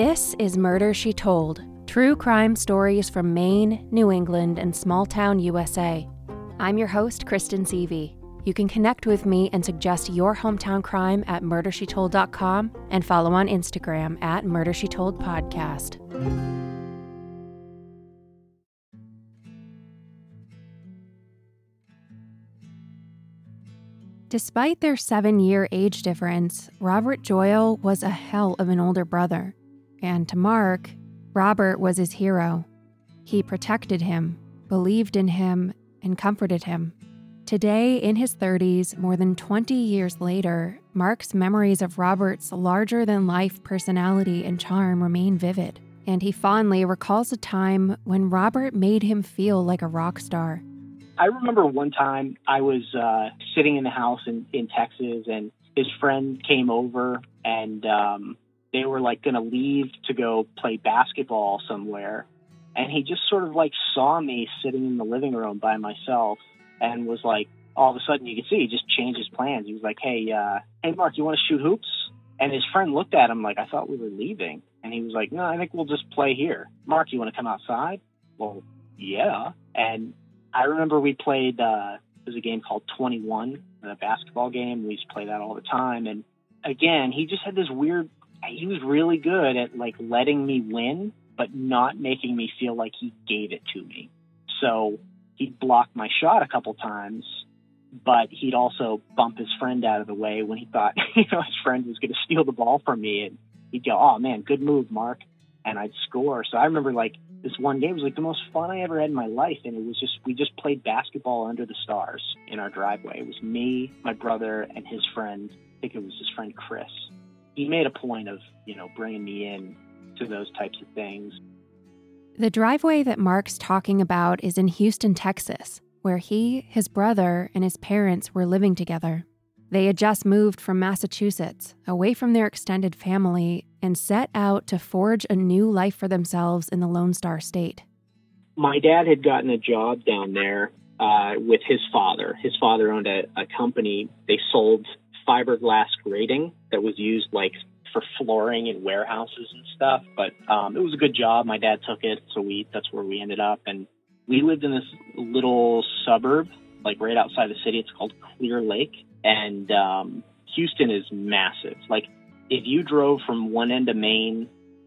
This is Murder, She Told, true crime stories from Maine, New England, and small-town USA. I'm your host, Kristen Seavey. You can connect with me and suggest your hometown crime at murdershetold.com and follow on Instagram at Murder She Told Podcast. Despite their 7-year age difference, Robert Joyle was a hell of an older brother. And to Mark, Robert was his hero. He protected him, believed in him, and comforted him. Today, in his 30s, more than 20 years later, Mark's memories of Robert's larger-than-life personality and charm remain vivid, and he fondly recalls a time when Robert made him feel like a rock star. I remember one time I was sitting in the house in Texas, and his friend came over, and they were like going to leave to go play basketball somewhere. And he just sort of like saw me sitting in the living room by myself and was like, all of a sudden you could see he just changed his plans. He was like, hey, Mark, you want to shoot hoops? And his friend looked at him like, I thought we were leaving. And he was like, no, I think we'll just play here. Mark, you want to come outside? Well, yeah. And I remember we played, there was a game called 21, a basketball game. We used to play that all the time. And again, he just had this weird, he was really good at like letting me win, but not making me feel like he gave it to me. So he'd block my shot a couple times, but he'd also bump his friend out of the way when he thought, his friend was going to steal the ball from me. And he'd go, oh man, good move, Mark. And I'd score. So I remember like this one game was like the most fun I ever had in my life. And it was just, we just played basketball under the stars in our driveway. It was me, my brother, and his friend. I think it was his friend, Chris. He made a point of, bringing me in to those types of things. The driveway that Mark's talking about is in Houston, Texas, where he, his brother, and his parents were living together. They had just moved from Massachusetts, away from their extended family, and set out to forge a new life for themselves in the Lone Star State. My dad had gotten a job down there with his father. His father owned a company. They sold fiberglass grating that was used like for flooring in warehouses and stuff. But it was a good job. My dad took it, so that's where we ended up. And we lived in this little suburb, like right outside the city. It's called Clear Lake. And Houston is massive. Like if you drove from one end of Maine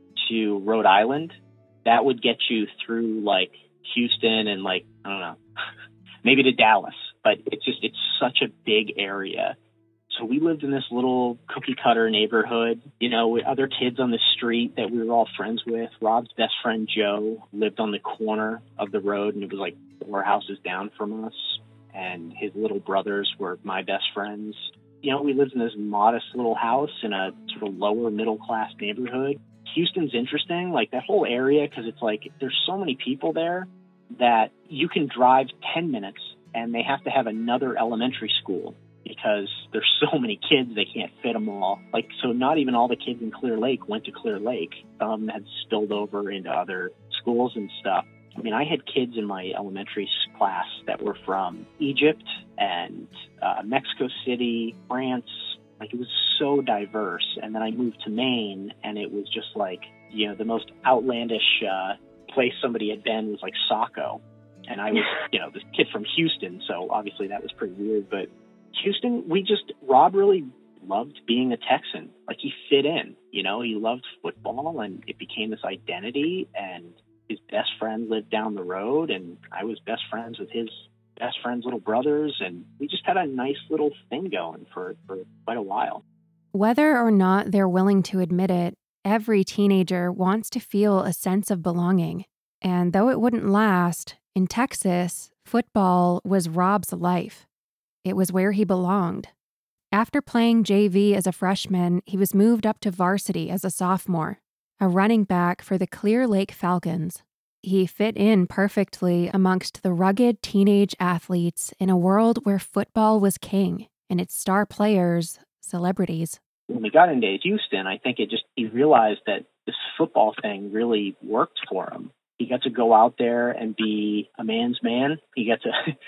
to Rhode Island, that would get you through like Houston and like, I don't know, maybe to Dallas. But it's such a big area. So we lived in this little cookie cutter neighborhood, with other kids on the street that we were all friends with. Rob's best friend, Joe, lived on the corner of the road, and it was like 4 houses down from us. And his little brothers were my best friends. We lived in this modest little house in a sort of lower middle class neighborhood. Houston's interesting, like that whole area, because it's like there's so many people there that you can drive 10 minutes and they have to have another elementary school because there's so many kids, they can't fit them all. Like, so not even all the kids in Clear Lake went to Clear Lake. Some had spilled over into other schools and stuff. I mean, I had kids in my elementary class that were from Egypt and Mexico City, France. Like, it was so diverse. And then I moved to Maine, and it was just like, the most outlandish place somebody had been was like Saco. And I was, this kid from Houston, so obviously that was pretty weird. But Houston, Rob really loved being a Texan. Like, he fit in, he loved football, and it became this identity, and his best friend lived down the road, and I was best friends with his best friend's little brothers, and we just had a nice little thing going for quite a while. Whether or not they're willing to admit it, every teenager wants to feel a sense of belonging. And though it wouldn't last, in Texas, football was Rob's life. It was where he belonged. After playing JV as a freshman, he was moved up to varsity as a sophomore, a running back for the Clear Lake Falcons. He fit in perfectly amongst the rugged teenage athletes in a world where football was king and its star players, celebrities. When we got into Houston, I think he realized that this football thing really worked for him. He got to go out there and be a man's man. He got to,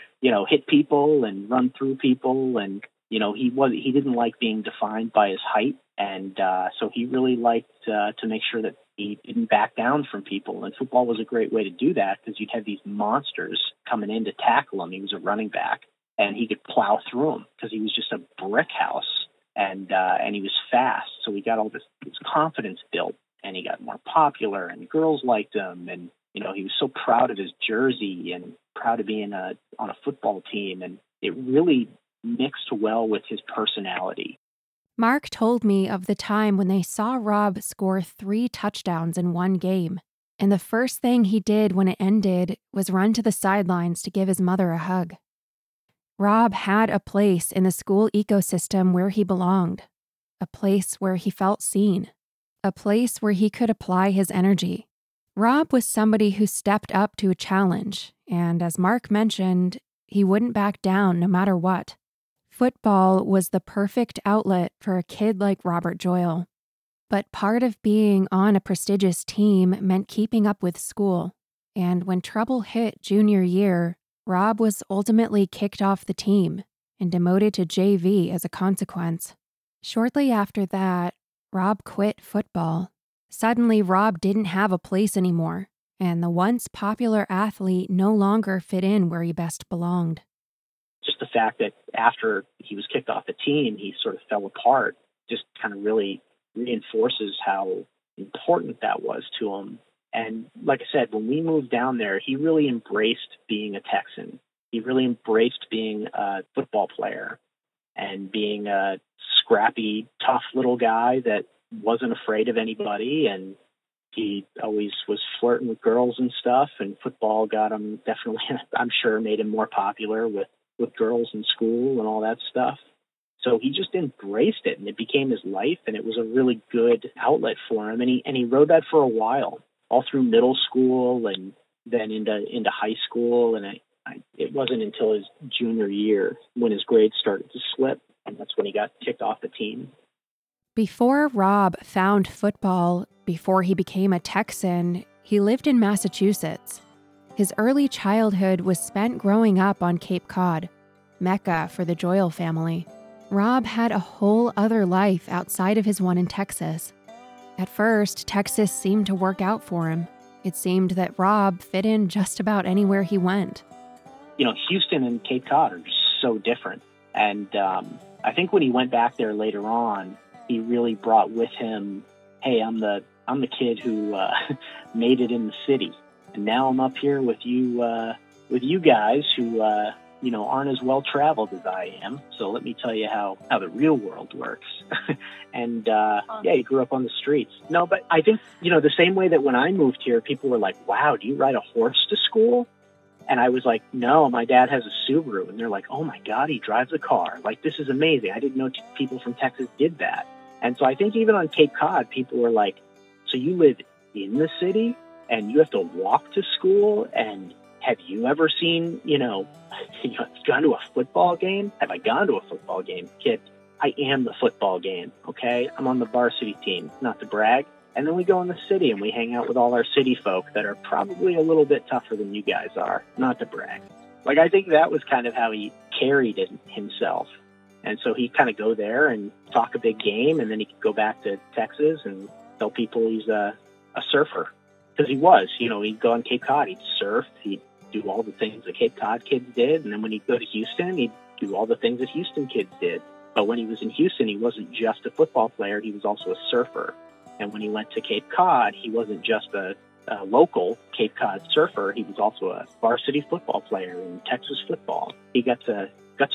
hit people and run through people. And, he didn't like being defined by his height. And so he really liked to make sure that He didn't back down from people, and football was a great way to do that because you'd have these monsters coming in to tackle him. He was a running back, and he could plow through them because he was just a brick house, and he was fast. So he got all this confidence built, and he got more popular, and girls liked him, and he was so proud of his jersey and proud of being on a football team, and it really mixed well with his personality. Mark told me of the time when they saw Rob score 3 touchdowns in one game, and the first thing he did when it ended was run to the sidelines to give his mother a hug. Rob had a place in the school ecosystem where he belonged, a place where he felt seen, a place where he could apply his energy. Rob was somebody who stepped up to a challenge, and as Mark mentioned, he wouldn't back down no matter what. Football was the perfect outlet for a kid like Robert Joyle. But part of being on a prestigious team meant keeping up with school, and when trouble hit junior year, Rob was ultimately kicked off the team and demoted to JV as a consequence. Shortly after that, Rob quit football. Suddenly, Rob didn't have a place anymore, and the once popular athlete no longer fit in where he best belonged. Just the fact that after he was kicked off the team, he sort of fell apart, just kind of really reinforces how important that was to him. And like I said, when we moved down there, he really embraced being a Texan. He really embraced being a football player and being a scrappy, tough little guy that wasn't afraid of anybody. And he always was flirting with girls and stuff. And football got him definitely, I'm sure, made him more popular with girls in school and all that stuff. So he just embraced it, and it became his life, and it was a really good outlet for him. And he rode that for a while, all through middle school and then into high school. And it wasn't until his junior year when his grades started to slip, and that's when he got kicked off the team. Before Rob found football, before he became a Texan, he lived in Massachusetts. His early childhood was spent growing up on Cape Cod, Mecca for the Joyle family. Rob had a whole other life outside of his one in Texas. At first, Texas seemed to work out for him. It seemed that Rob fit in just about anywhere he went. Houston and Cape Cod are just so different. And I think when he went back there later on, he really brought with him, hey, I'm the kid who made it in the city. And now I'm up here with you guys who, aren't as well traveled as I am. So let me tell you how the real world works. And he grew up on the streets. No, but I think, the same way that when I moved here, people were like, wow, do you ride a horse to school? And I was like, no, my dad has a Subaru. And they're like, oh my God, he drives a car. Like, this is amazing. I didn't know people from Texas did that. And so I think even on Cape Cod, people were like, so you live in the city and you have to walk to school? And have you ever seen, gone to a football game? Have I gone to a football game? Kid, I am the football game, okay? I'm on the varsity team, not to brag. And then we go in the city and we hang out with all our city folk that are probably a little bit tougher than you guys are, not to brag. Like, I think that was kind of how he carried it himself. And so he'd kind of go there and talk a big game, and then he could go back to Texas and tell people he's a surfer. Because he was, he'd go on Cape Cod, he'd surf, he'd do all the things the Cape Cod kids did. And then when he'd go to Houston, he'd do all the things that Houston kids did. But when he was in Houston, he wasn't just a football player, he was also a surfer. And when he went to Cape Cod, he wasn't just a local Cape Cod surfer, he was also a varsity football player in Texas football. He got to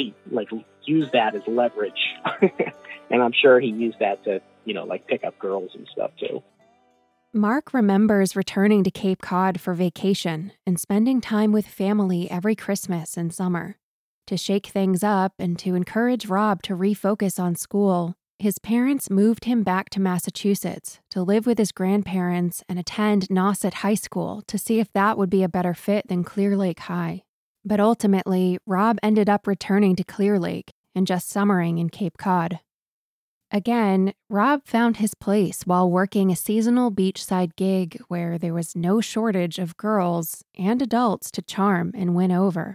use that as leverage. And I'm sure he used that to, pick up girls and stuff too. Mark remembers returning to Cape Cod for vacation and spending time with family every Christmas and summer. To shake things up and to encourage Rob to refocus on school, his parents moved him back to Massachusetts to live with his grandparents and attend Nauset High School to see if that would be a better fit than Clear Lake High. But ultimately, Rob ended up returning to Clear Lake and just summering in Cape Cod. Again, Rob found his place while working a seasonal beachside gig where there was no shortage of girls and adults to charm and win over.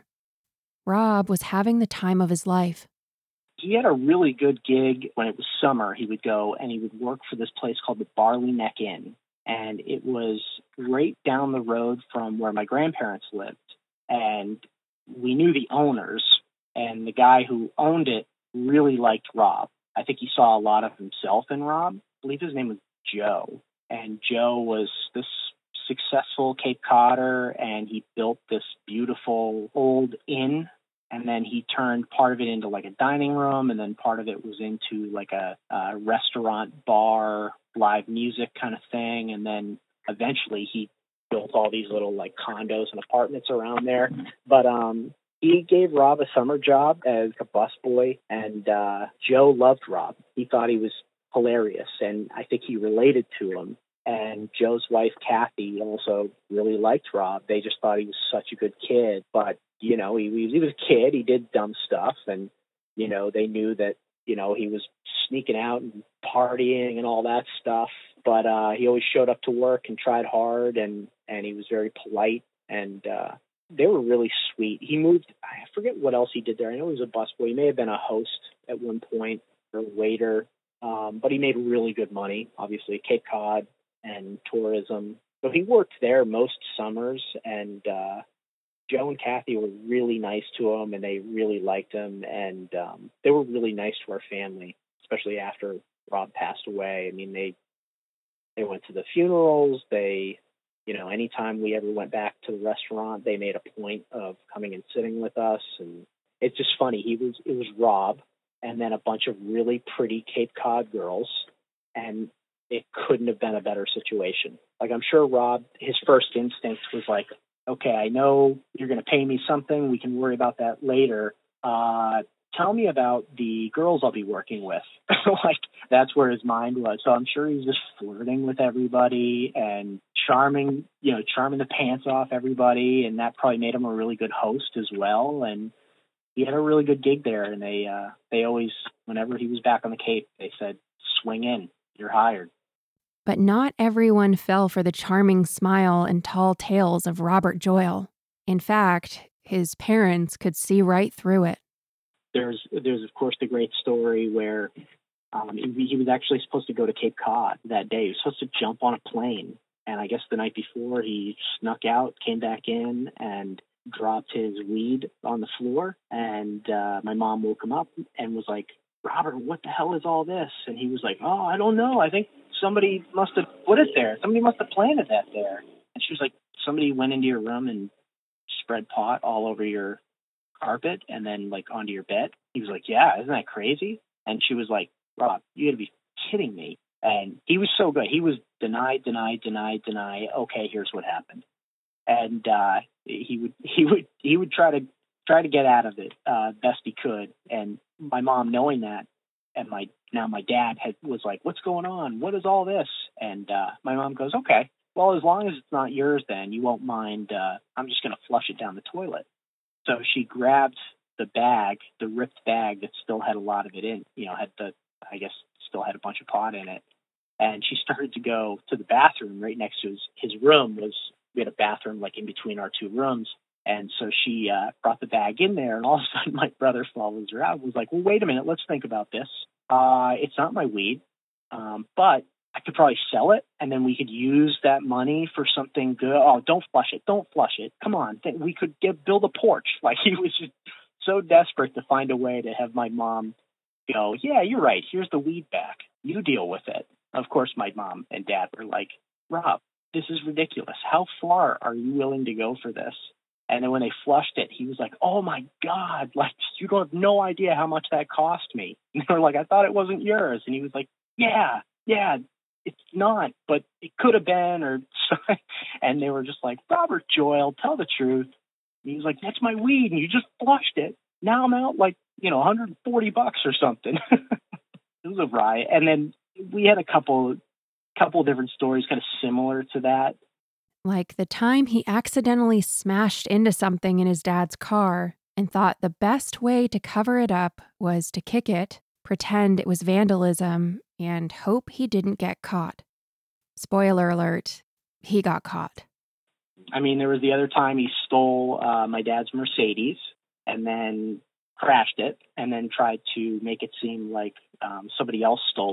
Rob was having the time of his life. He had a really good gig when it was summer. He would go and he would work for this place called the Barley Neck Inn. and it was right down the road from where my grandparents lived. And we knew the owners, and the guy who owned it really liked Rob. I think he saw a lot of himself in Rob. I believe his name was Joe. And Joe was this successful Cape Codder, and he built this beautiful old inn. And then he turned part of it into like a dining room, and then part of it was into like a restaurant, bar, live music kind of thing. And then eventually he built all these little like condos and apartments around there. But he gave Rob a summer job as a busboy, and Joe loved Rob. He thought he was hilarious, and I think he related to him. And Joe's wife, Kathy, also really liked Rob. They just thought he was such a good kid. But, you know, he was a kid. He did dumb stuff. And, you know, they knew that, you know, he was sneaking out and partying and all that stuff. But he always showed up to work and tried hard, and he was very polite. And they were really sweet. He moved, I forget what else he did there. I know he was a busboy. He may have been a host at one point or a waiter. But he made really good money, obviously, Cape Cod and tourism. So he worked there most summers, and Joe and Kathy were really nice to him, and they really liked him, and they were really nice to our family, especially after Rob passed away. I mean, they went to the funerals. They, you know, anytime we ever went back to the restaurant, they made a point of coming and sitting with us. And it's just funny. It was Rob and then a bunch of really pretty Cape Cod girls, and it couldn't have been a better situation. Like, I'm sure Rob, his first instinct was like, okay, I know you're going to pay me something. We can worry about that later. Tell me about the girls I'll be working with. Like, that's where his mind was. So I'm sure he's just flirting with everybody and charming the pants off everybody. And that probably made him a really good host as well. And he had a really good gig there. And they always, whenever he was back on the Cape, they said, swing in, you're hired. But not everyone fell for the charming smile and tall tales of Robert Joyle. In fact, his parents could see right through it. There's of course the great story where he was actually supposed to go to Cape Cod that day. He was supposed to jump on a plane, and I guess the night before he snuck out, came back in, and dropped his weed on the floor. And my mom woke him up and was like, "Robert, what the hell is all this?" And he was like, "Oh, I don't know. I think somebody must have put it there. Somebody must have planted that there." And she was like, "Somebody went into your room and spread pot all over your carpet and then like onto your bed?" He was like, "Yeah, isn't that crazy?" And she was like, "Rob, you gotta be kidding me." And he was so good. He was deny. Okay, here's what happened. And he would try to get out of it best he could. And my mom, knowing that, and my dad was like, "What's going on? What is all this?" And my mom goes, "Okay, well, as long as it's not yours, then you won't mind. I'm just going to flush it down the toilet." So she grabbed the bag, the ripped bag that still had a lot of it in, still had a bunch of pot in it. And she started to go to the bathroom right next to his room. We had a bathroom like in between our two rooms. And so she brought the bag in there, and all of a sudden my brother follows her out and was like, "Well, wait a minute, let's think about this. It's not my weed, but I could probably sell it, and then we could use that money for something good." "Oh, don't flush it. Come on, we could build a porch." Like, he was just so desperate to find a way to have my mom go, "Yeah, you're right. Here's the weed back. You deal with it." Of course, my mom and dad were like, "Rob, this is ridiculous. How far are you willing to go for this?" And then when they flushed it, he was like, "Oh my God, like, you don't have no idea how much that cost me." And they were like, "I thought it wasn't yours." And he was like, yeah, it's not, but it could have been, or and they were just like, "Robert Joyle, tell the truth." And he was like, "That's my weed, and you just flushed it. Now I'm out like, $140 or something." It was a riot. And then we had a couple different stories kind of similar to that. Like the time he accidentally smashed into something in his dad's car and thought the best way to cover it up was to kick it, pretend it was vandalism, and hope he didn't get caught. Spoiler alert, he got caught. I mean, there was the other time he stole my dad's Mercedes and then crashed it and then tried to make it seem like somebody else stole it.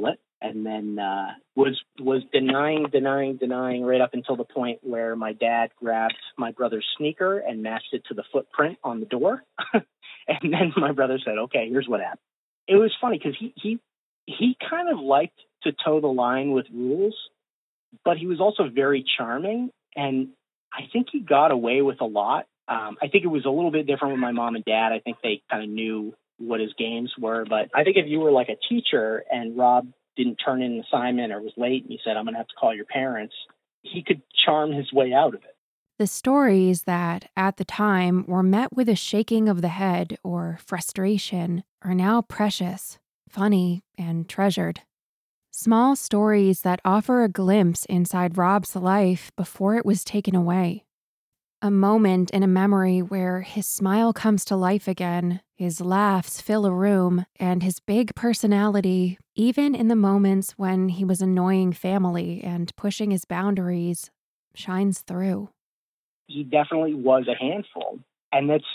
and then was denying right up until the point where my dad grabbed my brother's sneaker and matched it to the footprint on the door. And then my brother said, "Okay, here's what happened." It was funny because he kind of liked to toe the line with rules, but he was also very charming, and I think he got away with a lot. I think it was a little bit different with my mom and dad. I think they kind of knew what his games were, but I think if you were like a teacher and Rob didn't turn in an assignment or was late and you said, "I'm going to have to call your parents," he could charm his way out of it. The stories that, at the time, were met with a shaking of the head or frustration are now precious, funny, and treasured. Small stories that offer a glimpse inside Rob's life before it was taken away. A moment in a memory where his smile comes to life again, his laughs fill a room, and his big personality, even in the moments when he was annoying family and pushing his boundaries, shines through. He definitely was a handful. And that's,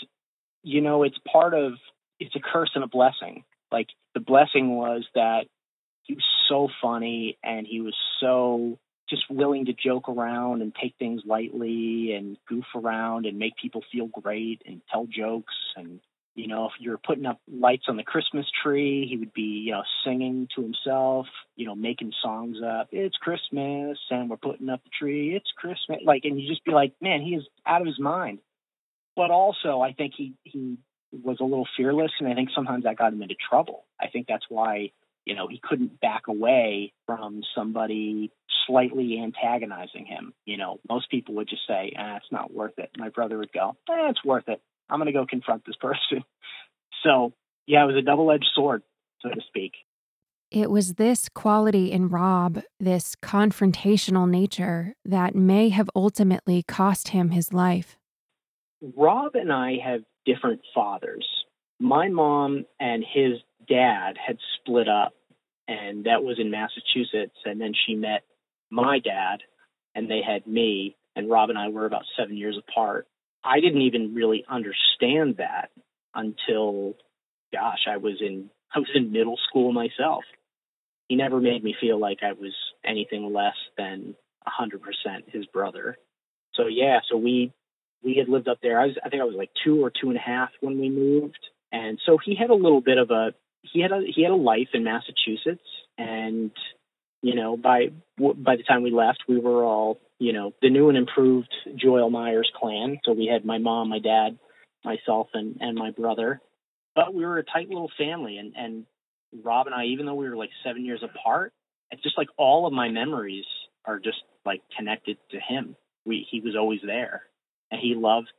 it's a curse and a blessing. Like, the blessing was that he was so funny and he was so just willing to joke around and take things lightly and goof around and make people feel great and tell jokes. And, if you're putting up lights on the Christmas tree, he would be, singing to himself, making songs up. "It's Christmas and we're putting up the tree. It's Christmas." And you just be like, man, he is out of his mind. But also, I think he was a little fearless, and I think sometimes that got him into trouble. I think that's why, he couldn't back away from somebody slightly antagonizing him. Most people would just say, "It's not worth it." My brother would go, "It's worth it. I'm going to go confront this person." So, yeah, it was a double-edged sword, so to speak. It was this quality in Rob, this confrontational nature, that may have ultimately cost him his life. Rob and I have different fathers. My mom and his dad had split up, and that was in Massachusetts. And then she met my dad, and they had me, and Rob and I were about 7 years apart. I didn't even really understand that until, I was in middle school myself. He never made me feel like I was anything less than 100% his brother. So we had lived up there. I think I was like 2 or 2.5 when we moved. And so he had a little bit of he had a life in Massachusetts. And, by the time we left, we were all, the new and improved Joyle Myers clan. So we had my mom, my dad, myself, and my brother. But we were a tight little family. And Rob and I, even though we were like 7 years apart, it's just like all of my memories are just like connected to him. He was always there. And he loved,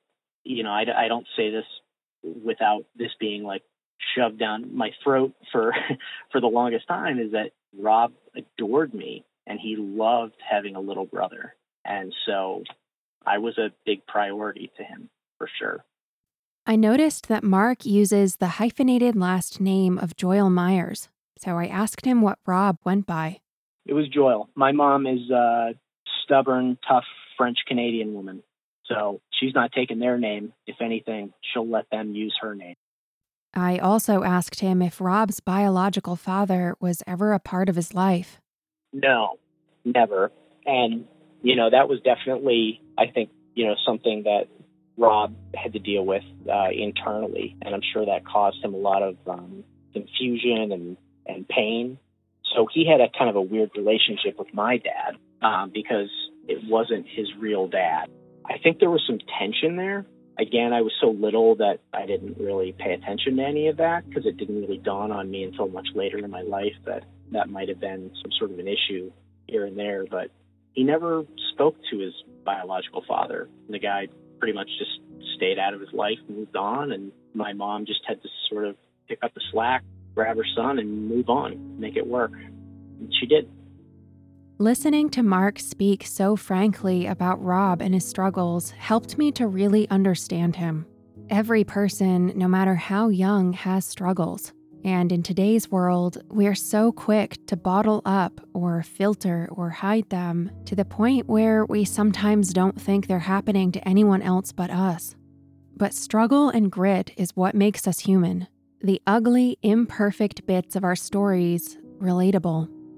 I don't say this without this being like shoved down my throat for the longest time, is that Rob adored me and he loved having a little brother. And so I was a big priority to him, for sure. I noticed that Mark uses the hyphenated last name of Joyle Myers, so I asked him what Rob went by. It was Joyle. My mom is a stubborn, tough French-Canadian woman, so she's not taking their name. If anything, she'll let them use her name. I also asked him if Rob's biological father was ever a part of his life. No, never. And, that was definitely, I think, something that Rob had to deal with internally. And I'm sure that caused him a lot of confusion and pain. So he had a kind of a weird relationship with my dad because it wasn't his real dad. I think there was some tension there. Again, I was so little that I didn't really pay attention to any of that because it didn't really dawn on me until much later in my life that might have been some sort of an issue here and there. But he never spoke to his biological father. The guy pretty much just stayed out of his life and moved on, and my mom just had to sort of pick up the slack, grab her son, and move on, make it work. And she did. Listening to Mark speak so frankly about Rob and his struggles helped me to really understand him. Every person, no matter how young, has struggles. And in today's world, we're so quick to bottle up or filter or hide them to the point where we sometimes don't think they're happening to anyone else but us. But struggle and grit is what makes us human. The ugly, imperfect bits of our stories relatable.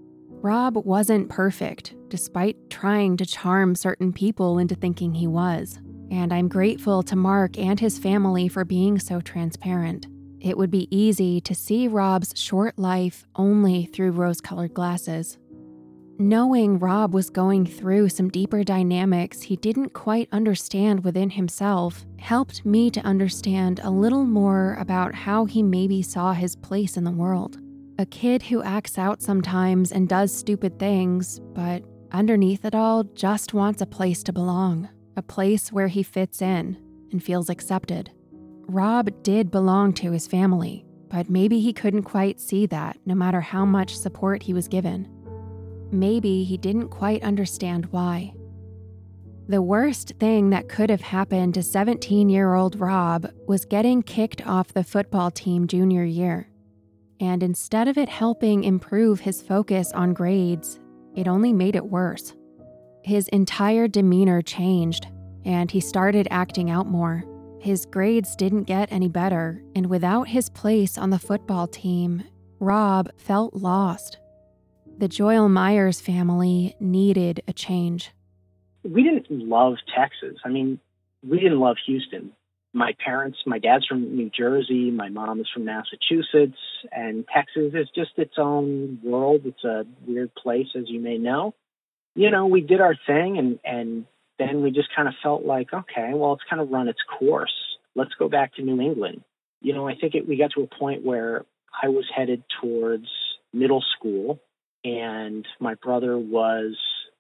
Rob wasn't perfect, despite trying to charm certain people into thinking he was. And I'm grateful to Mark and his family for being so transparent. It would be easy to see Rob's short life only through rose-colored glasses. Knowing Rob was going through some deeper dynamics he didn't quite understand within himself helped me to understand a little more about how he maybe saw his place in the world. A kid who acts out sometimes and does stupid things, but underneath it all just wants a place to belong, a place where he fits in and feels accepted. Rob did belong to his family, but maybe he couldn't quite see that no matter how much support he was given. Maybe he didn't quite understand why. The worst thing that could have happened to 17-year-old Rob was getting kicked off the football team junior year. And instead of it helping improve his focus on grades, it only made it worse. His entire demeanor changed, and he started acting out more. His grades didn't get any better, and without his place on the football team, Rob felt lost. The Joyle Myers family needed a change. We didn't love Texas. I mean, we didn't love Houston. My dad's from New Jersey, my mom is from Massachusetts, and Texas is just its own world. It's a weird place, as you may know. We did our thing, and then we just kind of felt like, okay, well, it's kind of run its course. Let's go back to New England. I think we got to a point where I was headed towards middle school, and my brother was,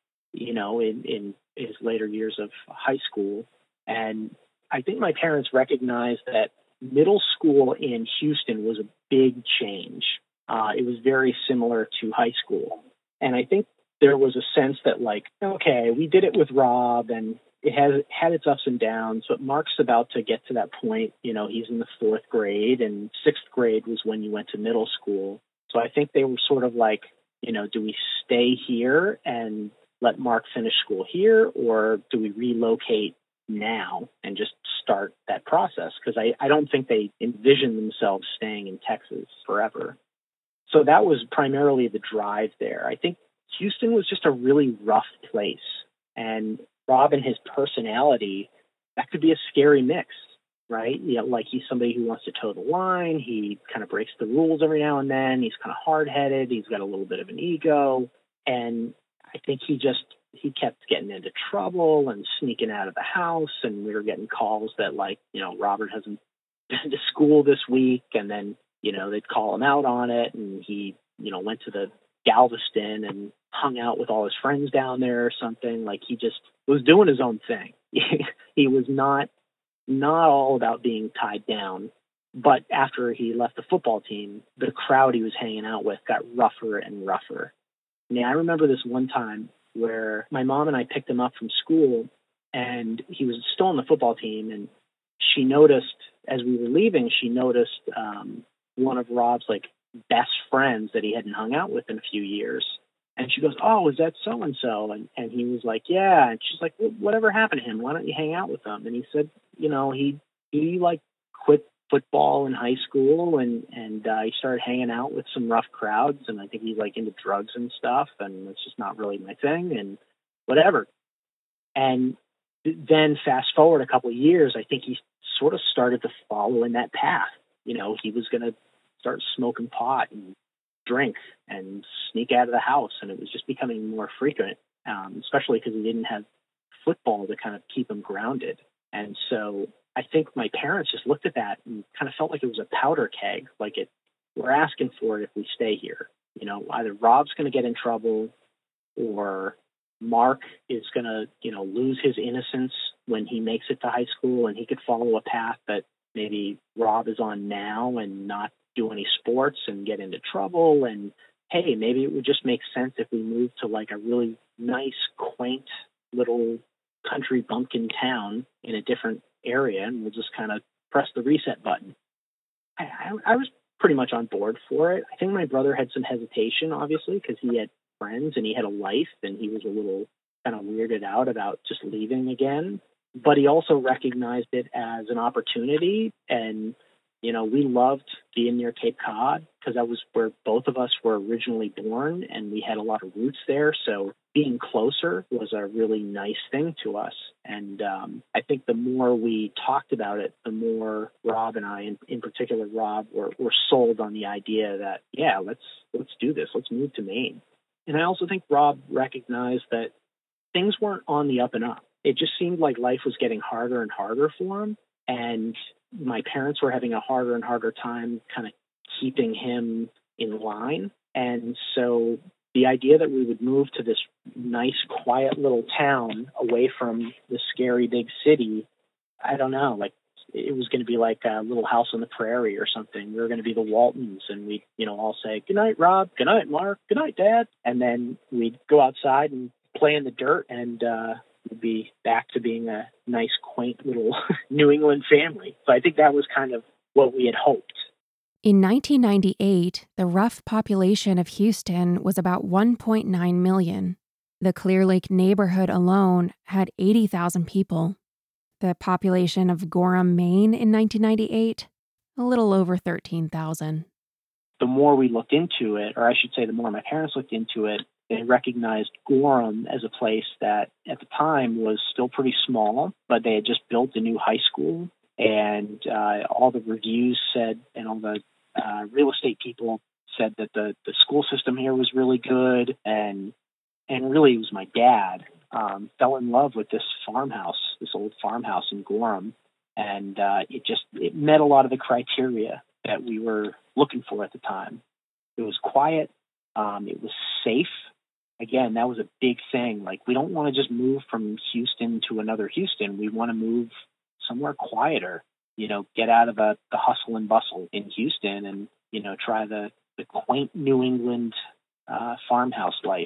in his later years of high school. And I think my parents recognized that middle school in Houston was a big change. It was very similar to high school. And I think there was a sense that, like, okay, we did it with Rob, and it has had its ups and downs, but Mark's about to get to that point. He's in the 4th grade, and 6th grade was when you went to middle school. So I think they were sort of like, do we stay here and let Mark finish school here, or do we relocate now and just start that process? Because I don't think they envisioned themselves staying in Texas forever. So that was primarily the drive there. I think Houston was just a really rough place. And Rob and his personality, that could be a scary mix, right? Like he's somebody who wants to toe the line. He kind of breaks the rules every now and then. He's kind of hard-headed. He's got a little bit of an ego. And I think he kept getting into trouble and sneaking out of the house. And we were getting calls that, like, Robert hasn't been to school this week. And then, they'd call him out on it. And he, went to the Galveston and hung out with all his friends down there or something. Like, he just was doing his own thing. He was not all about being tied down. But after he left the football team, the crowd he was hanging out with got rougher and rougher. I remember this one time where my mom and I picked him up from school, and he was still on the football team. And she noticed, as we were leaving, one of Rob's best friends that he hadn't hung out with in a few years. And she goes, "Oh, is that so-and-so?" And he was like, "Yeah." And she's like, "Well, whatever happened to him? Why don't you hang out with him?" And he said, he quit football in high school, and he started hanging out with some rough crowds, and I think he's into drugs and stuff, and it's just not really my thing, and whatever. And then fast forward a couple of years, I think he sort of started to follow in that path. He was going to start smoking pot and drink and sneak out of the house, and it was just becoming more frequent, especially because he didn't have football to kind of keep him grounded. And so I think my parents just looked at that and kind of felt like it was a powder keg. We're asking for it if we stay here. Either Rob's going to get in trouble, or Mark is going to, lose his innocence when he makes it to high school, and he could follow a path that maybe Rob is on now and not do any sports and get into trouble. And hey, maybe it would just make sense if we moved to a really nice, quaint little country bumpkin town in a different area, and we'll just kind of press the reset button. I was pretty much on board for it. I think my brother had some hesitation, obviously, because he had friends and he had a life, and he was a little kind of weirded out about just leaving again. But he also recognized it as an opportunity, and we loved being near Cape Cod because that was where both of us were originally born and we had a lot of roots there. So being closer was a really nice thing to us. And I think the more we talked about it, the more Rob and I, in particular Rob, were sold on the idea that, yeah, let's do this. Let's move to Maine. And I also think Rob recognized that things weren't on the up and up. It just seemed like life was getting harder and harder for him. And my parents were having a harder and harder time kind of keeping him in line. And so the idea that we would move to this nice, quiet little town away from the scary big city, I don't know, like it was going to be like a Little House on the Prairie or something. We were going to be the Waltons, and we'd, all say, "Good night, Rob. Good night, Mark. Good night, Dad." And then we'd go outside and play in the dirt, and we'd be back to being a nice, quaint little New England family. So I think that was kind of what we had hoped. In 1998, the rough population of Houston was about 1.9 million. The Clear Lake neighborhood alone had 80,000 people. The population of Gorham, Maine in 1998, a little over 13,000. The more we looked into it, or I should say the more my parents looked into it, they recognized Gorham as a place that at the time was still pretty small, but they had just built a new high school, and all the reviews said, and all the real estate people said that the school system here was really good, and really it was my dad fell in love with this old farmhouse in Gorham, and it met a lot of the criteria that we were looking for at the time. It was quiet, it was safe. Again, that was a big thing. Like, we don't want to just move from Houston to another Houston. We want to move somewhere quieter, get out of the hustle and bustle in Houston and, try the quaint New England farmhouse life.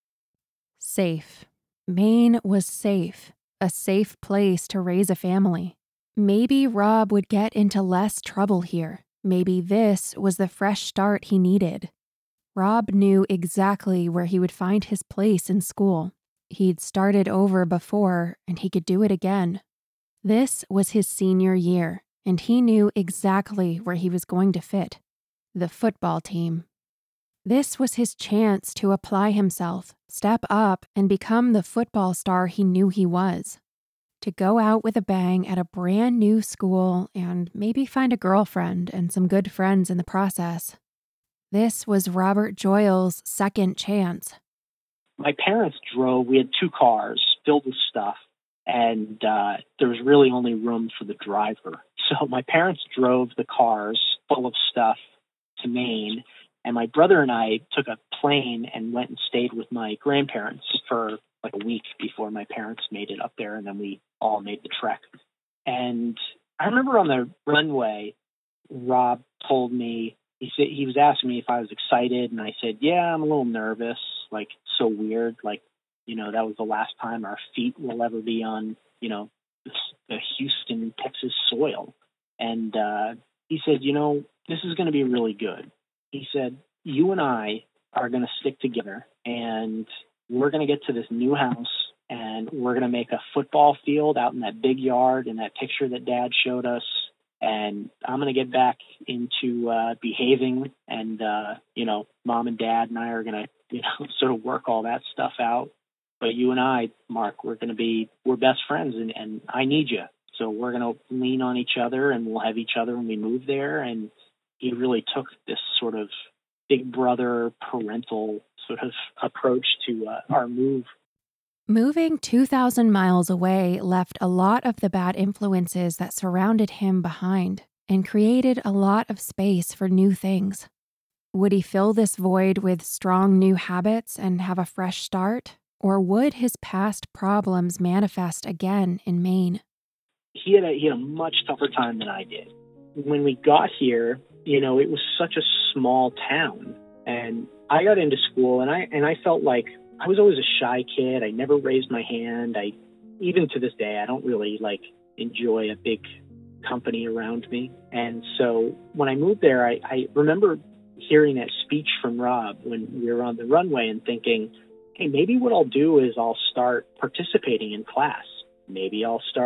Safe. Maine was safe, a safe place to raise a family. Maybe Rob would get into less trouble here. Maybe this was the fresh start he needed. Rob knew exactly where he would find his place in school. He'd started over before, and he could do it again. This was his senior year, and he knew exactly where he was going to fit: the football team. This was his chance to apply himself, step up, and become the football star he knew he was. To go out with a bang at a brand new school and maybe find a girlfriend and some good friends in the process. This was Robert Joyle's second chance. My parents drove. We had 2 cars filled with stuff, and there was really only room for the driver. So my parents drove the cars full of stuff to Maine, and my brother and I took a plane and went and stayed with my grandparents for like a week before my parents made it up there, and then we all made the trek. And I remember on the runway, Rob told me, he was asking me if I was excited, and I said, yeah, I'm a little nervous, like, so weird, like, that was the last time our feet will ever be on, the Houston, Texas soil. And he said, this is going to be really good. He said, you and I are going to stick together, and we're going to get to this new house, and we're going to make a football field out in that big yard in that picture that Dad showed us. And I'm going to get back into behaving, and, Mom and Dad and I are going to, sort of work all that stuff out. But you and I, Mark, we're best friends, and I need you. So we're going to lean on each other, and we'll have each other when we move there. And he really took this sort of big brother parental sort of approach to our move. Moving 2,000 miles away left a lot of the bad influences that surrounded him behind and created a lot of space for new things. Would he fill this void with strong new habits and have a fresh start? Or would his past problems manifest again in Maine? He had a much tougher time than I did. When we got here, it was such a small town. And I got into school, and I felt like I was always a shy kid. I never raised my hand. Even to this day, I don't really enjoy a big company around me. And so when I moved there, I remember hearing that speech from Rob when we were on the runway and thinking, hey, maybe what I'll do is I'll start participating in class. Maybe I'll start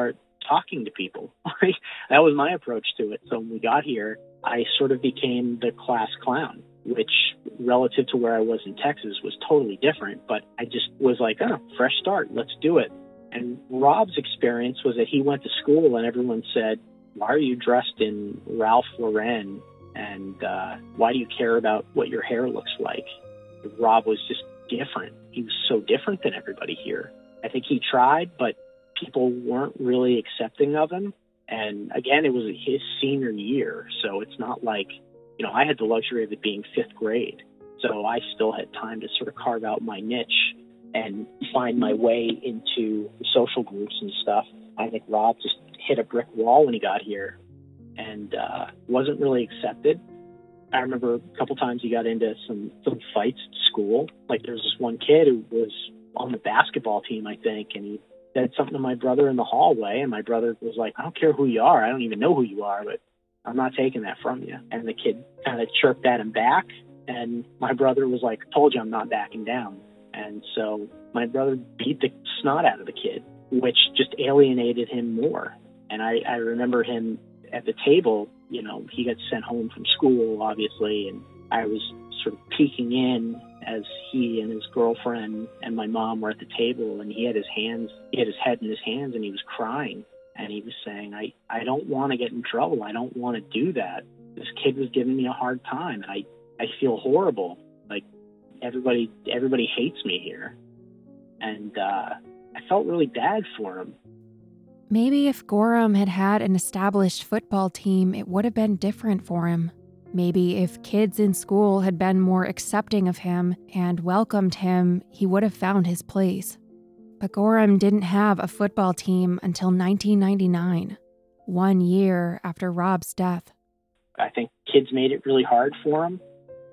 talking to people. That was my approach to it. So when we got here, I sort of became the class clown, which relative to where I was in Texas was totally different. But I just was like, oh, fresh start. Let's do it. And Rob's experience was that he went to school and everyone said, why are you dressed in Ralph Lauren? And why do you care about what your hair looks like? Rob was just different. He was so different than everybody here. I think he tried, but people weren't really accepting of him. And again, it was his senior year. So it's not like, I had the luxury of it being fifth grade. So I still had time to sort of carve out my niche and find my way into social groups and stuff. I think Rob just hit a brick wall when he got here and wasn't really accepted. I remember a couple times he got into some fights at school. Like there was this one kid who was on the basketball team, I think, and he said something to my brother in the hallway, and my brother was like, I don't care who you are. I don't even know who you are, but I'm not taking that from you. And the kid kind of chirped at him back, and my brother was like, told you I'm not backing down. And so my brother beat the snot out of the kid, which just alienated him more. And I remember him at the table, he got sent home from school, obviously, and I was sort of peeking in as he and his girlfriend and my mom were at the table, and he had his head in his hands, and he was crying. And he was saying, I don't want to get in trouble. I don't want to do that. This kid was giving me a hard time, and I feel horrible. Like everybody hates me here. And I felt really bad for him. Maybe if Gorham had had an established football team, it would have been different for him. Maybe if kids in school had been more accepting of him and welcomed him, he would have found his place. But Gorham didn't have a football team until 1999, 1 year after Rob's death. I think kids made it really hard for him.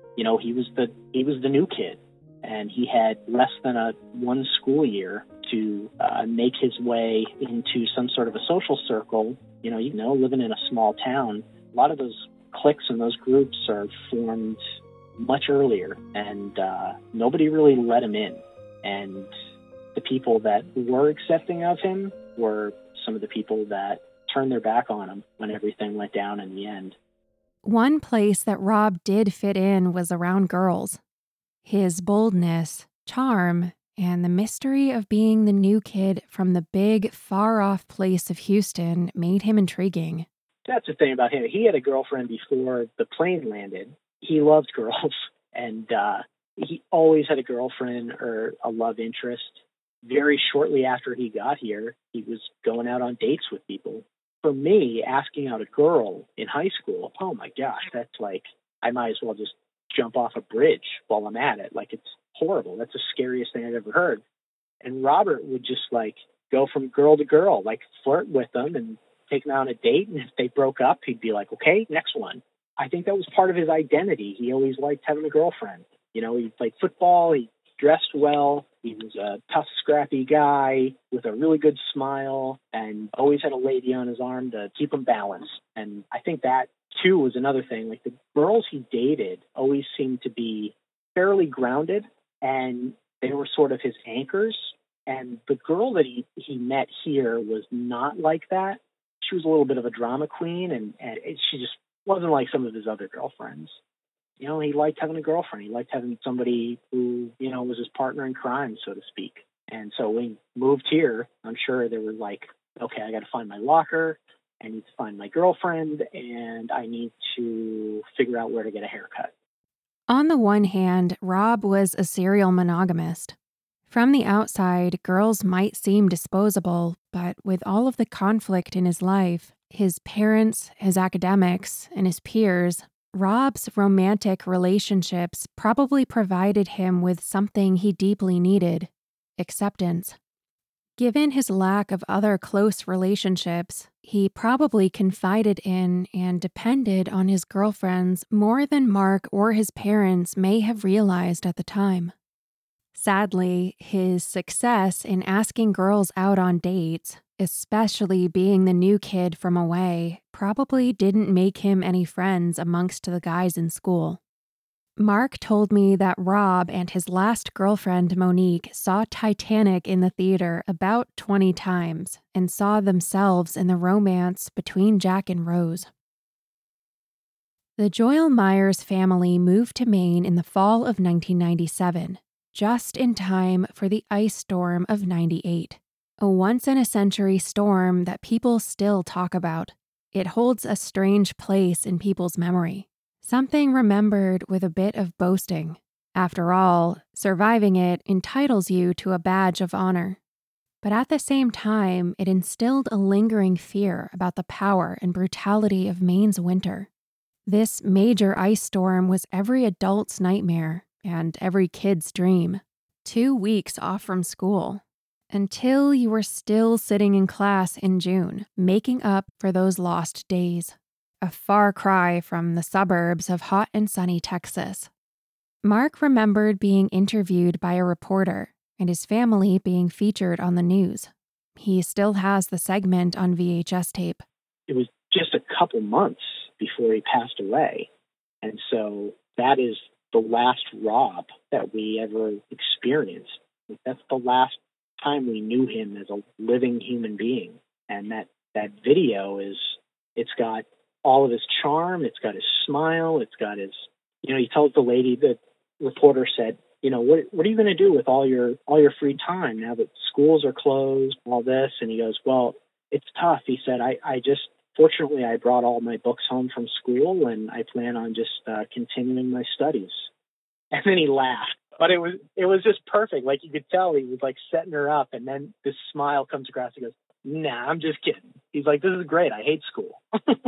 He was the new kid, and he had less than one school year to make his way into some sort of a social circle. Living in a small town, a lot of those cliques and those groups are formed much earlier, and nobody really let him in. And the people that were accepting of him were some of the people that turned their back on him when everything went down in the end. One place that Rob did fit in was around girls. His boldness, charm, and the mystery of being the new kid from the big, far-off place of Houston made him intriguing. That's the thing about him. He had a girlfriend before the plane landed. He loved girls, and he always had a girlfriend or a love interest. Very shortly after he got here, he was going out on dates with people. For me, asking out a girl in high school, oh my gosh, that's like, I might as well just jump off a bridge while I'm at it. Like, it's horrible. That's the scariest thing I've ever heard. And Robert would just go from girl to girl, flirt with them and take them out on a date. And if they broke up, he'd be like, okay, next one. I think that was part of his identity. He always liked having a girlfriend. He played football. He dressed well. He was a tough, scrappy guy with a really good smile and always had a lady on his arm to keep him balanced. And I think that, too, was another thing. The girls he dated always seemed to be fairly grounded, and they were sort of his anchors. And the girl that he met here was not like that. She was a little bit of a drama queen, and she just wasn't like some of his other girlfriends. He liked having a girlfriend. He liked having somebody who, was his partner in crime, so to speak. And so when he moved here, I'm sure they were like, okay, I got to find my locker. I need to find my girlfriend, and I need to figure out where to get a haircut. On the one hand, Rob was a serial monogamist. From the outside, girls might seem disposable, but with all of the conflict in his life, his parents, his academics, and his peers, Rob's romantic relationships probably provided him with something he deeply needed: acceptance. Given his lack of other close relationships, he probably confided in and depended on his girlfriends more than Mark or his parents may have realized at the time. Sadly, his success in asking girls out on dates, especially being the new kid from away, probably didn't make him any friends amongst the guys in school. Mark told me that Rob and his last girlfriend, Monique, saw Titanic in the theater about 20 times and saw themselves in the romance between Jack and Rose. The Joyle Myers family moved to Maine in the fall of 1997, just in time for the ice storm of '98, a once-in-a-century storm that people still talk about. It holds a strange place in people's memory, something remembered with a bit of boasting. After all, surviving it entitles you to a badge of honor. But at the same time, it instilled a lingering fear about the power and brutality of Maine's winter. This major ice storm was every adult's nightmare and every kid's dream. 2 weeks off from school, until you were still sitting in class in June, making up for those lost days. A far cry from the suburbs of hot and sunny Texas. Mark remembered being interviewed by a reporter and his family being featured on the news. He still has the segment on VHS tape. It was just a couple months before he passed away. And so that is the last Rob that we ever experienced. That's the last time we knew him as a living human being. And that video it's got all of his charm, it's got his smile, it's got his, he tells the lady, the reporter said, what are you going to do with all your free time now that schools are closed, all this? And he goes, well, it's tough. He said, fortunately, I brought all my books home from school, and I plan on just continuing my studies. And then he laughed, but it was just perfect. Like, you could tell he was like setting her up, and then this smile comes across. He goes, "Nah, I'm just kidding." He's like, "This is great. I hate school."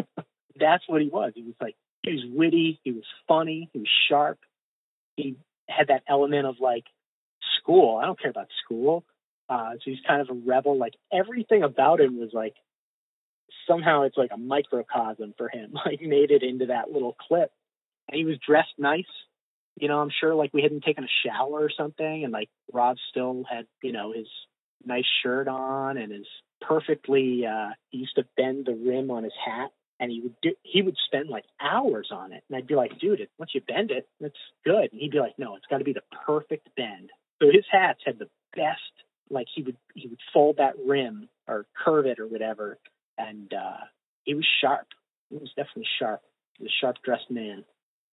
That's what he was. He was witty. He was funny. He was sharp. He had that element of like school. I don't care about school. So he's kind of a rebel. Like, everything about him was like, somehow it's like a microcosm for him, like made it into that little clip. And he was dressed nice. I'm sure like we hadn't taken a shower or something. And like Rob still had, his nice shirt on and his perfectly, he used to bend the rim on his hat, and he would spend like hours on it. And I'd be like, dude, once you bend it, it's good. And he'd be like, no, it's got to be the perfect bend. So his hats had the best, like he would fold that rim or curve it or whatever. And he was sharp. He was definitely sharp. He was a sharp-dressed man.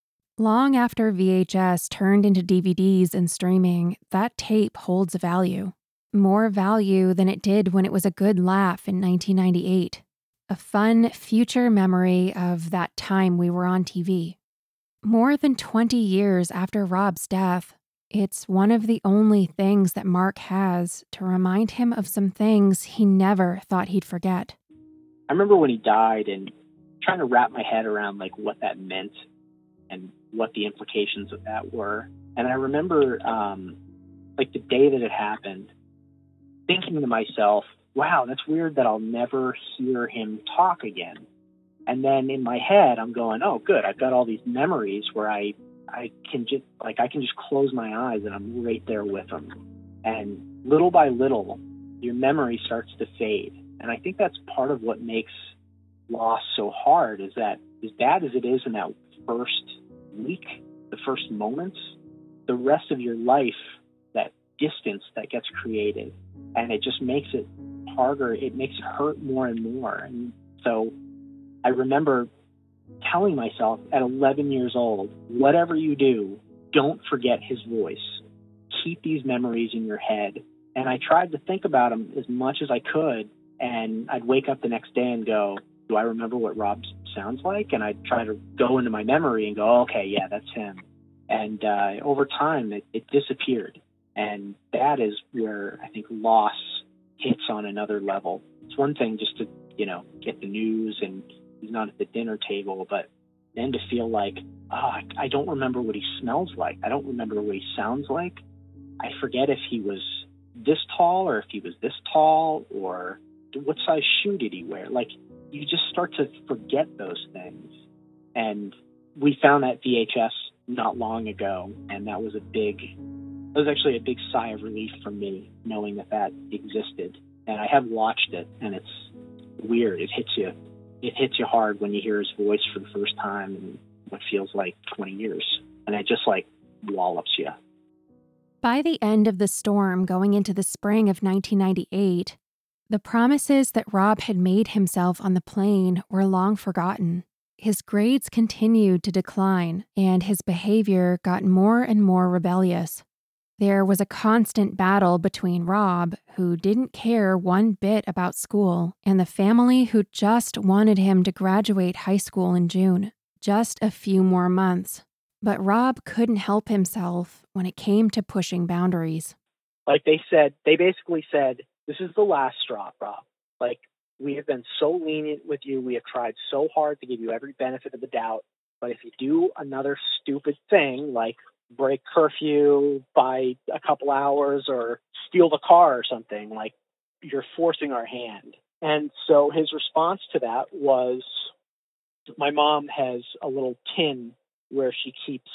Long after VHS turned into DVDs and streaming, that tape holds value. More value than it did when it was a good laugh in 1998. A fun future memory of that time we were on TV. More than 20 years after Rob's death, it's one of the only things that Mark has to remind him of some things he never thought he'd forget. I remember when he died and trying to wrap my head around like what that meant and what the implications of that were. And I remember like the day that it happened, thinking to myself, wow, that's weird that I'll never hear him talk again. And then in my head, I'm going, oh, good. I've got all these memories where I can just close my eyes and I'm right there with him. And little by little, your memory starts to fade. And I think that's part of what makes loss so hard, is that as bad as it is in that first week, the first moments, the rest of your life, that distance that gets created, and it just makes it harder. It makes it hurt more and more. And so I remember telling myself at 11 years old, whatever you do, don't forget his voice. Keep these memories in your head. And I tried to think about him as much as I could. And I'd wake up the next day and go, do I remember what Rob sounds like? And I'd try to go into my memory and go, okay, yeah, that's him. And over time, it disappeared. And that is where I think loss hits on another level. It's one thing just to, get the news and he's not at the dinner table, but then to feel like, I don't remember what he smells like. I don't remember what he sounds like. I forget if he was this tall or if he was this tall, or what size shoe did he wear? Like, you just start to forget those things. And we found that VHS not long ago, and that was actually a big sigh of relief for me, knowing that existed. And I have watched it, and it's weird. It hits you hard when you hear his voice for the first time in what feels like 20 years. and it just like wallops you. By the end of the storm going into the spring of 1998, the promises that Rob had made himself on the plane were long forgotten. His grades continued to decline, and his behavior got more and more rebellious. There was a constant battle between Rob, who didn't care one bit about school, and the family who just wanted him to graduate high school in June, just a few more months. But Rob couldn't help himself when it came to pushing boundaries. Like they basically said, this is the last straw, Rob. Like, we have been so lenient with you. We have tried so hard to give you every benefit of the doubt. But if you do another stupid thing, like break curfew by a couple hours or steal the car or something, like, you're forcing our hand. And so his response to that was, my mom has a little tin where she keeps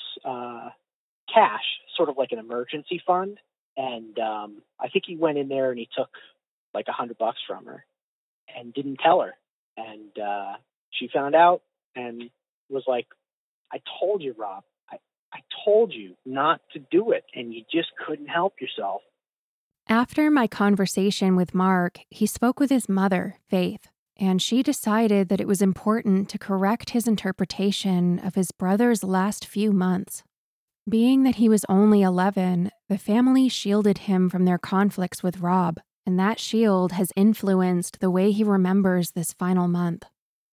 cash, sort of like an emergency fund. And I think he went in there and he took like $100 from her and didn't tell her. And she found out and was like, I told you, Rob. I told you not to do it, and you just couldn't help yourself. After my conversation with Mark, he spoke with his mother, Faith, and she decided that it was important to correct his interpretation of his brother's last few months. Being that he was only 11, the family shielded him from their conflicts with Rob, and that shield has influenced the way he remembers this final month.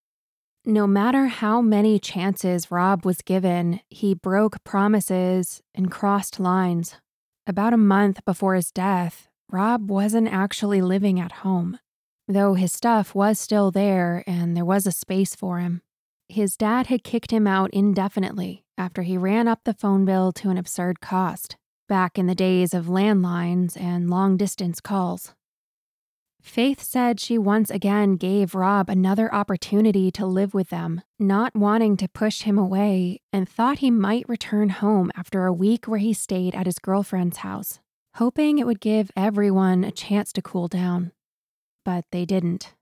No matter how many chances Rob was given, he broke promises and crossed lines. About a month before his death, Rob wasn't actually living at home, though his stuff was still there and there was a space for him. His dad had kicked him out indefinitely after he ran up the phone bill to an absurd cost, back in the days of landlines and long-distance calls. Faith said she once again gave Rob another opportunity to live with them, not wanting to push him away, and thought he might return home after a week where he stayed at his girlfriend's house, hoping it would give everyone a chance to cool down. But they didn't.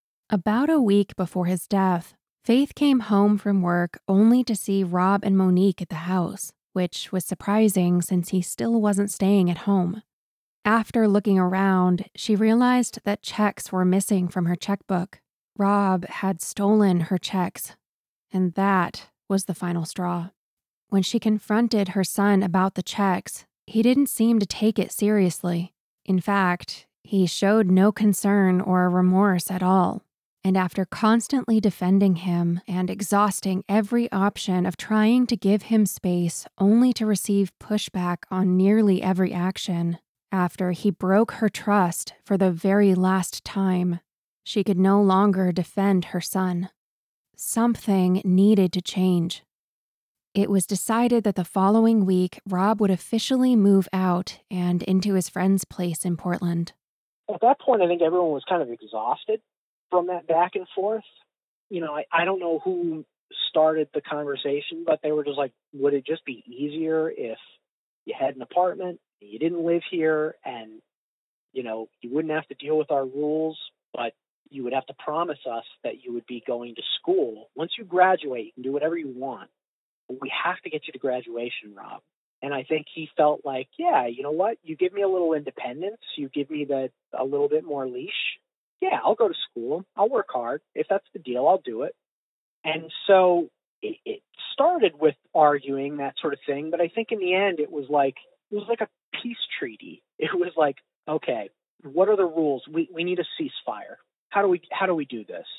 About a week before his death, Faith came home from work only to see Rob and Monique at the house, which was surprising since he still wasn't staying at home. After looking around, she realized that checks were missing from her checkbook. Rob had stolen her checks, and that was the final straw. When she confronted her son about the checks, he didn't seem to take it seriously. In fact, he showed no concern or remorse at all. And after constantly defending him and exhausting every option of trying to give him space only to receive pushback on nearly every action, after he broke her trust for the very last time, she could no longer defend her son. Something needed to change. It was decided that the following week, Rob would officially move out and into his friend's place in Portland. At that point, I think everyone was kind of exhausted from that back and forth. You know, I don't know who started the conversation, but they were just like, would it just be easier if you had an apartment, you didn't live here, and, you know, you wouldn't have to deal with our rules, but you would have to promise us that you would be going to school. Once you graduate, you can do whatever you want. But we have to get you to graduation, Rob. And I think he felt like, yeah, you know what? You give me a little independence. You give me a little bit more leash. Yeah, I'll go to school. I'll work hard. If that's the deal, I'll do it. And so it started with arguing, that sort of thing. But I think in the end, it was like a peace treaty. It was like, okay, what are the rules? We need a ceasefire. How do we do this?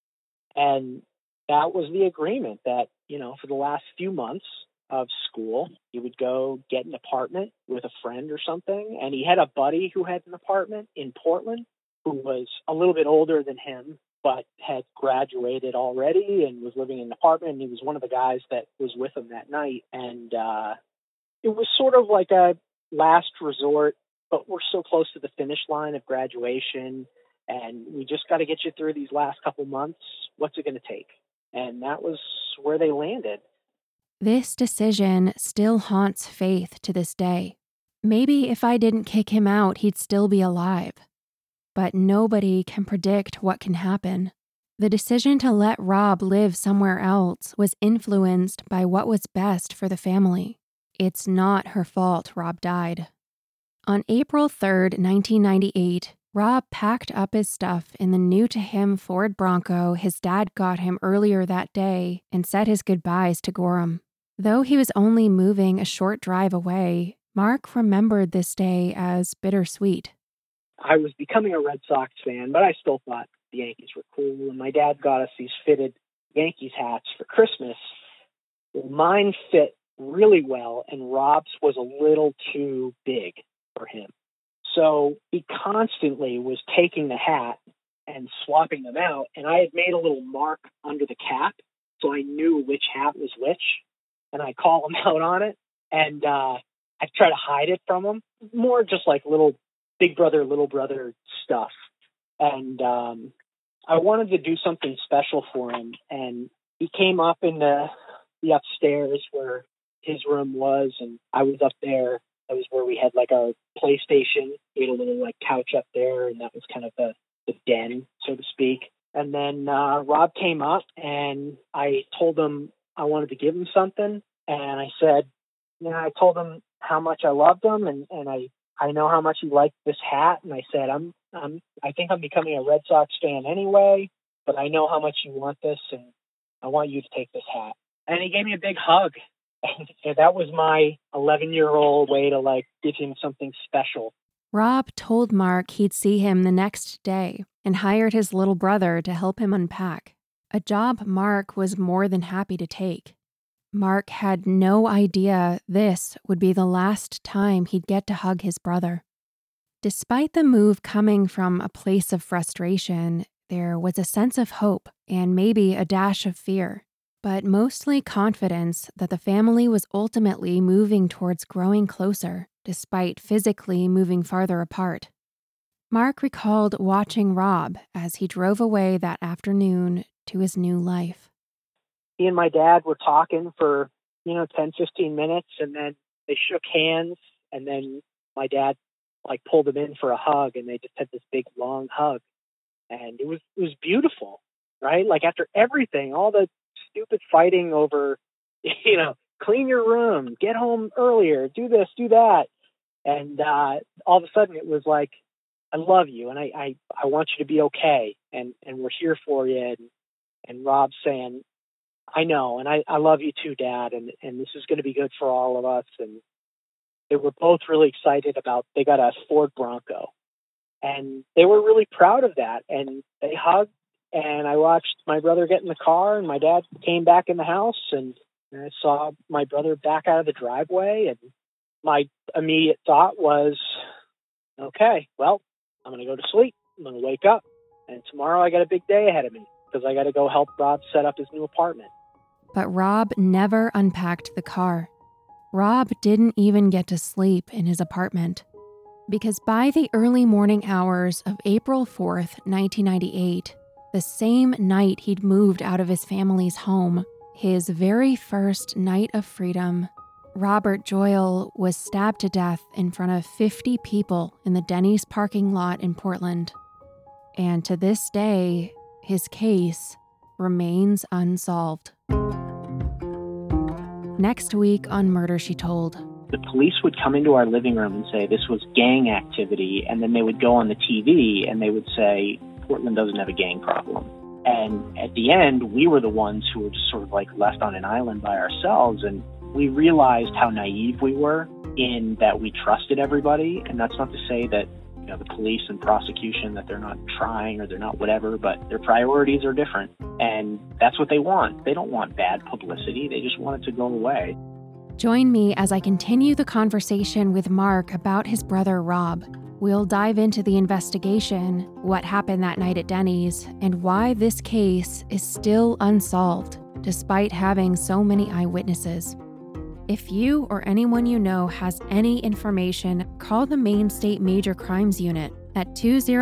And that was the agreement that, you know, for the last few months of school, he would go get an apartment with a friend or something. And he had a buddy who had an apartment in Portland who was a little bit older than him, but had graduated already and was living in an apartment. And he was one of the guys that was with him that night. And it was sort of like a last resort, but we're so close to the finish line of graduation, and we just got to get you through these last couple months. What's it going to take? And that was where they landed. This decision still haunts Faith to this day. Maybe if I didn't kick him out, he'd still be alive. But nobody can predict what can happen. The decision to let Rob live somewhere else was influenced by what was best for the family. It's not her fault Rob died. On April 3rd, 1998, Rob packed up his stuff in the new-to-him Ford Bronco his dad got him earlier that day and said his goodbyes to Gorham. Though he was only moving a short drive away, Mark remembered this day as bittersweet. I was becoming a Red Sox fan, but I still thought the Yankees were cool, and my dad got us these fitted Yankees hats for Christmas. Mine fit really well, and Rob's was a little too big for him. So he constantly was taking the hat and swapping them out, and I had made a little mark under the cap, so I knew which hat was which, and I call him out on it, and I try to hide it from him, more just like little big brother, little brother stuff. And I wanted to do something special for him, and he came up in the upstairs where his room was, and I was up there. That was where we had like our PlayStation. We had a little like couch up there, and that was kind of the den, so to speak. And then Rob came up, and I told him I wanted to give him something, and I said, I told him how much I loved him, and I know how much he liked this hat, and I said, I think I'm becoming a Red Sox fan anyway, but I know how much you want this, and I want you to take this hat. And he gave me a big hug. And that was my 11-year-old way to like give him something special. Rob told Mark he'd see him the next day and hired his little brother to help him unpack, a job Mark was more than happy to take. Mark had no idea this would be the last time he'd get to hug his brother. Despite the move coming from a place of frustration, there was a sense of hope and maybe a dash of fear, but mostly confidence that the family was ultimately moving towards growing closer, despite physically moving farther apart. Mark recalled watching Rob as he drove away that afternoon to his new life. He and my dad were talking for, 10, 15 minutes, and then they shook hands, and then my dad pulled him in for a hug, and they just had this big long hug. And it was beautiful, right? Like after everything, all the stupid fighting over, clean your room, get home earlier, do this, do that. And all of a sudden it was like, I love you, and I want you to be okay, and we're here for you. And Rob's saying, I know, and I love you too, Dad, and this is going to be good for all of us. And they were both really excited they got a Ford Bronco, and they were really proud of that. And they hugged, and I watched my brother get in the car, and my dad came back in the house, and I saw my brother back out of the driveway, and my immediate thought was, okay, well, I'm going to go to sleep. I'm going to wake up, and tomorrow I got a big day ahead of me because I got to go help Rob set up his new apartment. But Rob never unpacked the car. Rob didn't even get to sleep in his apartment, because by the early morning hours of April 4th, 1998, the same night he'd moved out of his family's home, his very first night of freedom, Robert Joyle was stabbed to death in front of 50 people in the Denny's parking lot in Portland. And to this day, his case remains unsolved. Next week on Murder, She Told. The police would come into our living room and say this was gang activity, and then they would go on the TV and they would say, Portland doesn't have a gang problem. And at the end, we were the ones who were just sort of left on an island by ourselves, and we realized how naive we were in that we trusted everybody. And that's not to say that the police and prosecution, that they're not trying or they're not whatever, but their priorities are different. And that's what they want. They don't want bad publicity. They just want it to go away. Join me as I continue the conversation with Mark about his brother Rob. We'll dive into the investigation, what happened that night at Denny's, and why this case is still unsolved, despite having so many eyewitnesses. If you or anyone you know has any information, call the Maine State Major Crimes Unit at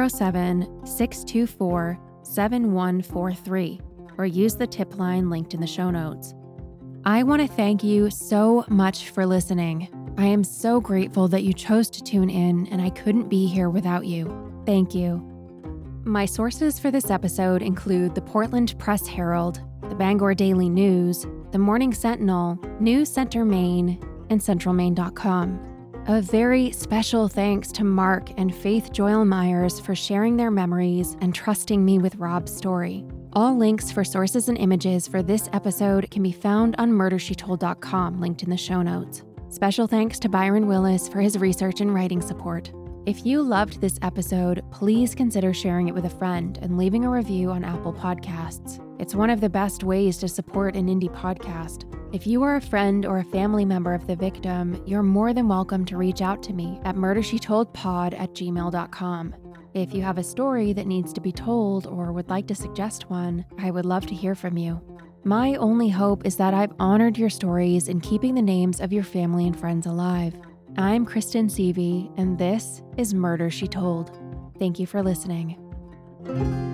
207-624-7143 or use the tip line linked in the show notes. I want to thank you so much for listening. I am so grateful that you chose to tune in, and I couldn't be here without you. Thank you. My sources for this episode include the Portland Press Herald, the Bangor Daily News, the Morning Sentinel, News Center Maine, and CentralMaine.com. A very special thanks to Mark and Faith Joyle Myers for sharing their memories and trusting me with Rob's story. All links for sources and images for this episode can be found on MurderSheTold.com, linked in the show notes. Special thanks to Byron Willis for his research and writing support. If you loved this episode, please consider sharing it with a friend and leaving a review on Apple Podcasts. It's one of the best ways to support an indie podcast. If you are a friend or a family member of the victim, you're more than welcome to reach out to me at murdershetoldpod@gmail.com. If you have a story that needs to be told or would like to suggest one, I would love to hear from you. My only hope is that I've honored your stories in keeping the names of your family and friends alive. I'm Kristen Seavey, and this is Murder, She Told. Thank you for listening.